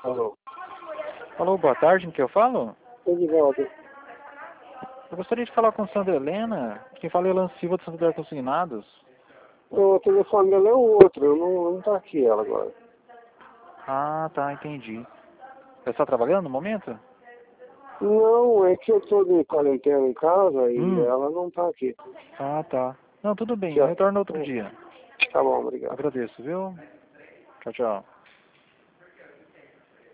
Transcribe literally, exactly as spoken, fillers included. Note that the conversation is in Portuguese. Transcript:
Alô. Alô, boa tarde, em que eu falo? Edivaldo. Eu gostaria de falar com Sandra Helena. Quem fala é Elan Silva do Santander Consignados. O telefone dela é o outro, eu não, não tá aqui ela agora. Ah, tá, entendi. Você está trabalhando no momento? Não, é que eu tô de quarentena em casa e Hum. ela não tá aqui. Ah, tá. Não, tudo bem, eu Já. retorno outro dia. Tá bom, obrigado. Agradeço, viu? Tchau, tchau.